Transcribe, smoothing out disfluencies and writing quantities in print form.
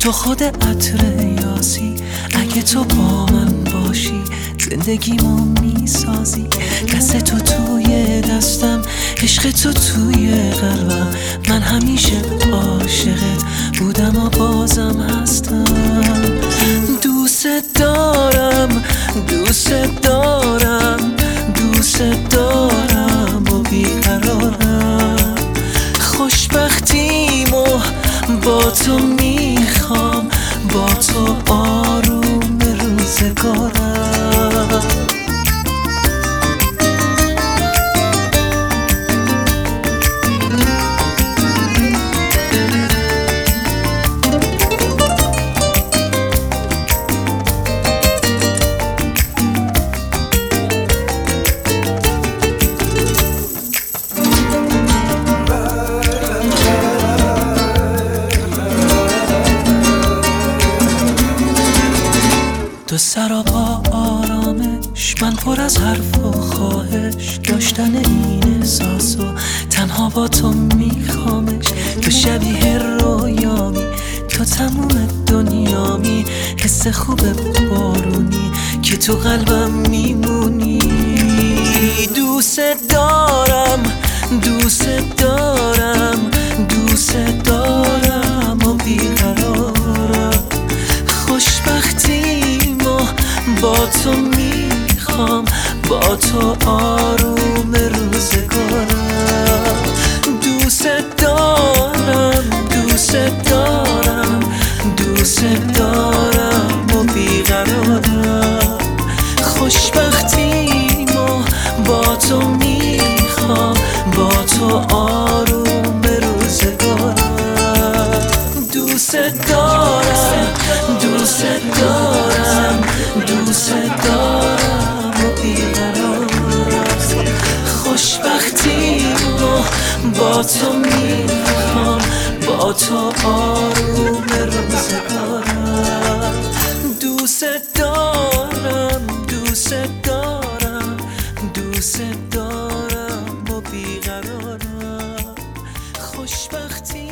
تو خود عطر یاسی، اگه تو با من باشی زندگیمو میسازی. دست تو توی دستم، عشق تو توی قلبم، من همیشه عاشقت بودم و بازم هستم. دوست دارم، دوست دارم، دوست دارم و بیقرارم. خوشبختیمو با تو میخوام، با تو آروم روزگارم. دو سراپا آرامش، من پر از حرف و خواهش، داشتن این احساسو تنها با تو میخوامش. تو شبیه رویامی، تو تموم دنیامی، حس خوب بارونی که تو قلبم میمونی. دوست دارم، دوست دارم، دوست دارم و بیقرارم. خوشبختیمو با تو میخوام، با تو آروم روزگارم. دوست دارم، دوست دارم، دوست دارم و بیقرارم. خوشبختیمو با تو میخوام، با تو آروم روزگارم. دوست دارم، دوست دارم، دوست دارم و بیقرارم. خوشبختیمو با تو میخوام، با تو آروم روزگارم. دوست دارم، دوست دارم، دوست دارم و بیقرارم. خوشبختی